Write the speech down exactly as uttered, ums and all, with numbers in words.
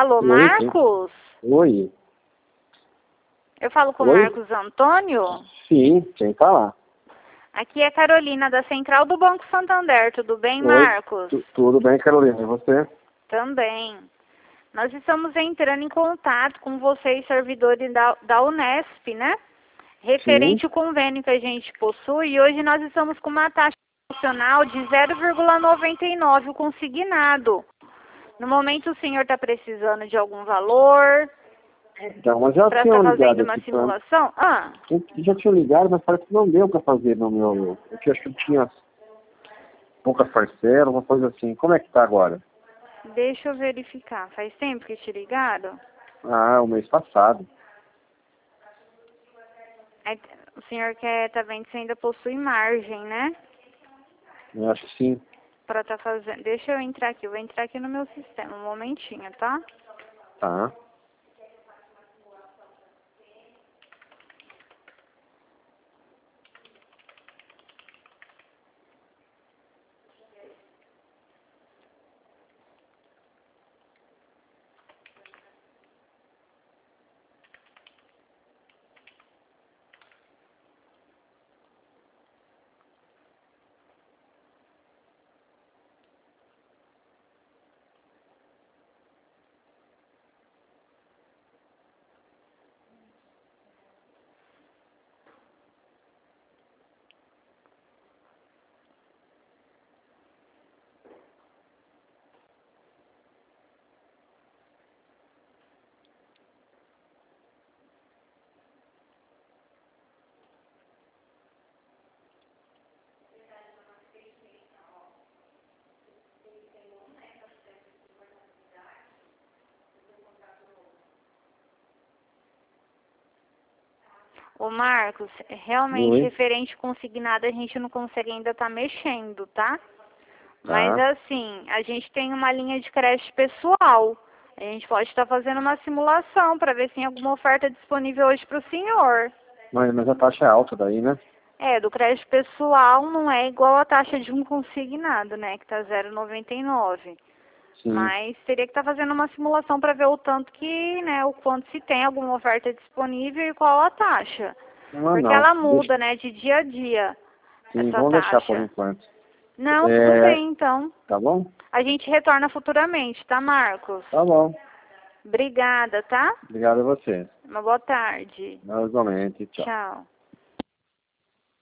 Alô, Oi, Marcos? Sim. Oi. Eu falo com o Oi? Marcos Antônio? Sim, quem falar? Aqui é Carolina, da Central do Banco Santander. Tudo bem, Oi, Marcos? tu- tudo bem, Carolina, e você? Também. Nós estamos entrando em contato com vocês, servidores da, da Unesp, né? Referente Sim. ao convênio que a gente possui, e hoje nós estamos com uma taxa nacional de zero vírgula noventa e nove, o consignado. No momento, o senhor está precisando de algum valor Então, mas já para tinham estar ligado fazendo uma aqui pra... simulação? Ah, Já tinham ligado, mas parece que não deu pra fazer no meu... Eu acho que tinha poucas parcelas, uma coisa assim. Como é que tá agora? deixa eu verificar. Faz tempo que te ligaram? Ah, o mês passado. Aí, o senhor quer, tá vendo, se ainda possui margem, né? Eu acho que sim. Para estar fazendo. Deixa eu entrar aqui, eu vou entrar aqui no meu sistema, um momentinho, tá? Tá. Ô Marcos, realmente Oi. referente consignado a gente não consegue ainda estar mexendo, tá? Mas Tá. assim, a gente tem uma linha de crédito pessoal. A gente pode estar fazendo uma simulação para ver se tem alguma oferta disponível hoje para o senhor. Mas, mas a taxa é alta daí, né? É, do crédito pessoal não é igual a taxa de um consignado, né? Que tá zero vírgula noventa e nove. Sim. Mas teria que estar fazendo uma simulação para ver o tanto que, né, o quanto se tem alguma oferta disponível e qual a taxa. Ah, Porque não. ela Deixa... muda, né, de dia a dia, Sim, essa vamos deixar por taxa. enquanto. Não, tudo É... bem, então. Tá bom? A gente retorna futuramente, tá, Marcos? Tá bom. Obrigada, tá? Obrigado a você. Uma boa tarde. Novamente, tchau. Tchau.